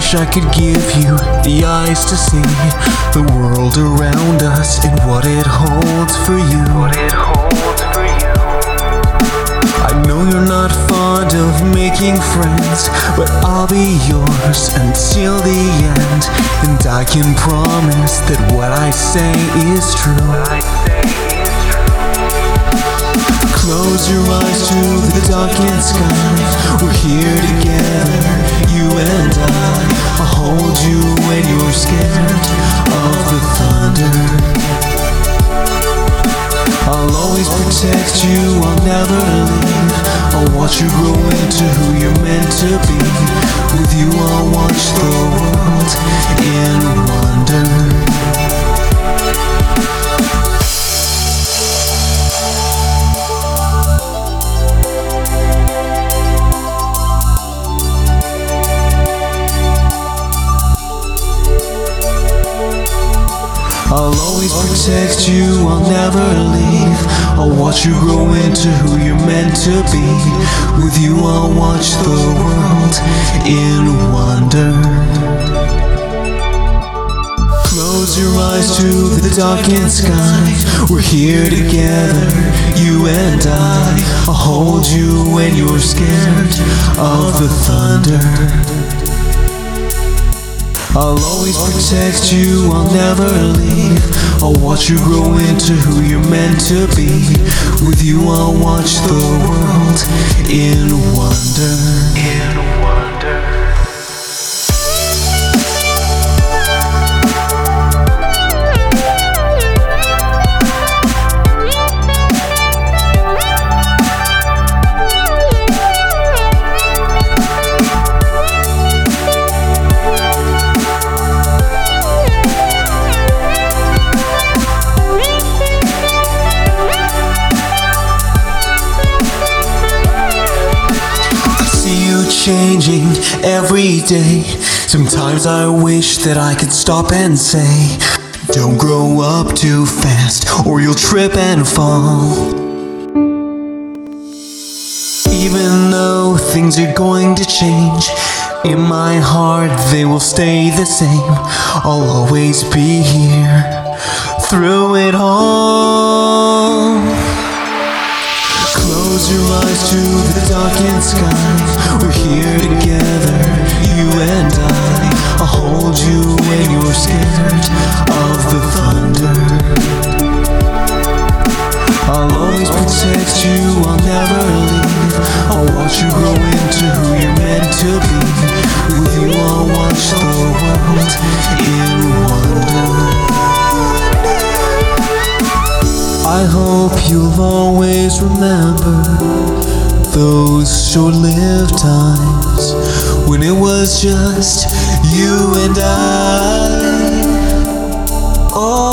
wish I could give you the eyes to see the world around us and what it holds for you. I know you're not fond of making friends, but I'll be yours until the end. And I can promise that what I say is true. Close your eyes to the darkened sky. We're here together, you and I'll hold you when you're scared of the thunder. I'll always protect you, I'll never leave. I'll watch you grow into who you're meant to be. With you I'll watch the world in wonder. I'll always protect you, I'll never leave. I'll watch you grow into who you're meant to be. With you I'll watch the world in wonder. Close your eyes to the darkened sky. We're here together, you and I'll hold you when you're scared of the thunder. I'll always protect you, I'll never leave. I'll watch you grow into who you're meant to be. With you I'll watch the world in wonder. Changing every day. Sometimes I wish that I could stop and say, don't grow up too fast or you'll trip and fall. Even though things are going to change, in my heart they will stay the same. I'll always be here through it all. Close your eyes to the darkened sky. We're here together, you and I'll hold you when you're scared of the thunder. I'll always protect you, I'll never leave. I'll watch you grow into who you're meant to be. With you I'll watch the world in wonder. I hope you'll always remember those short-lived times when it was just you and I. Oh,